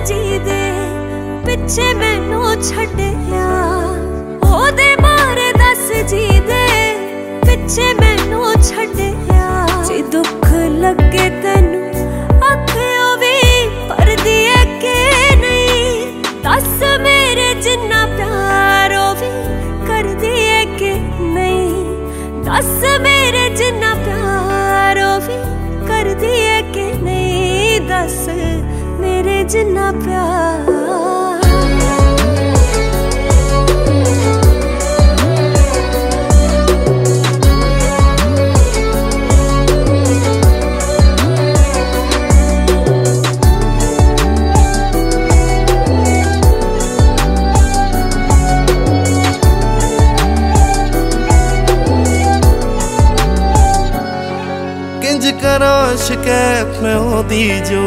जी दे पिछे मैनू छड्डिया ओदे बारे दस जी दे पिछे मैनू छड्डिया जे दुख लगे तैनू आखियो भी भरदी है कि नहीं दस मेरे जिन्ना प्यार ओ भी करदी है कि नहीं दस मेरे जिन्ना प्यार ओ भी करदी है कि नहीं दस मेरे जिन्ना प्यार किंज करा शिकायत मैं ओदी जो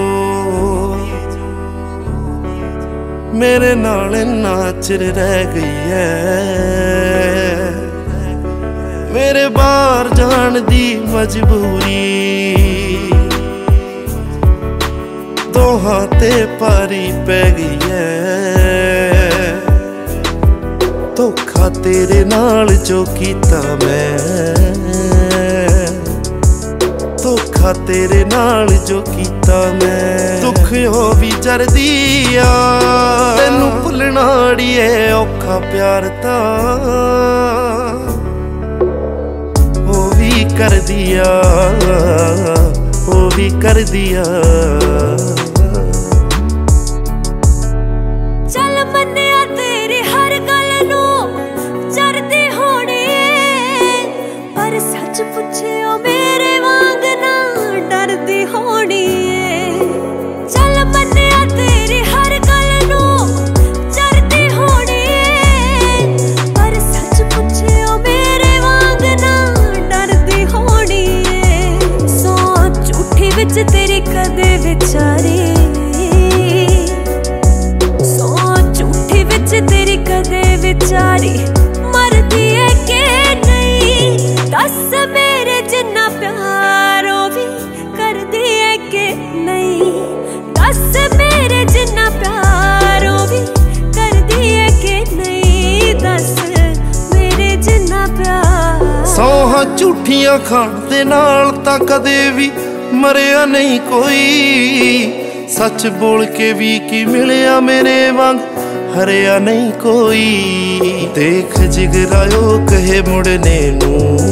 मेरे नाल इन्ना चिर रह गई है मेरे बाहर जान दी मजबूरी दोहां ते भारी पै गई है धोखा तेरे नाल जो कीता मैं धोखा तेरे नाल जो कीता मैं दुख हो भी जरदी आ तैनू भुलना अड़िए औखा प्यार ता ओ भी कर दिया ओ भी कर दिया चल मन्निया तेरी हर गल नू जरदी होनी पर सच पुछियो मेरे वांग ना डरदी होनी चल मन्निया तेरी हर गल नू जरदी होनी पर सच पुछियो मेरे वांग ना डरदी होनी सो झूठी विच तेरी कदे विचारी सो झूठी विच तेरी कदे विचारी मरदी है कि नहीं दस मेरे जिन्ना प्यार ओ भी करदी है कि नहीं दस मेरे जिन्ना प्यार ओ भी करदी है कि नहीं दस मेरे जिन्ना प्यार सौहां झूठियां खाण दे नाल तां कदे भी मरिया नहीं कोई सच बोल के भी की मिलिया मेरे वांग हरिया नहीं कोई देख जिगरायो कहे मुड़ने नू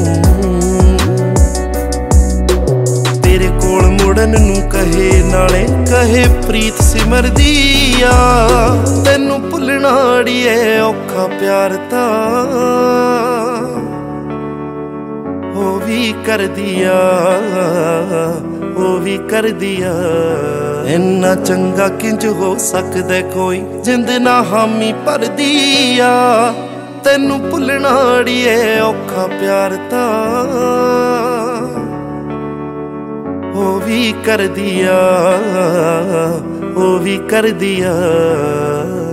तेरे कोल मुड़न नू कहे नाले कहे प्रीत सिमरदी आ तैनू भुलना अड़िए औखा प्यार ता ओ भी कर दिया ओ भी कर दिया इन्ना चंगा किंज हो सकदा कोई जिंद ना हामी भर दिया तैनू भुलना अड़िए औखा प्यार ता ओ भी कर दिया ओ भी कर दिया।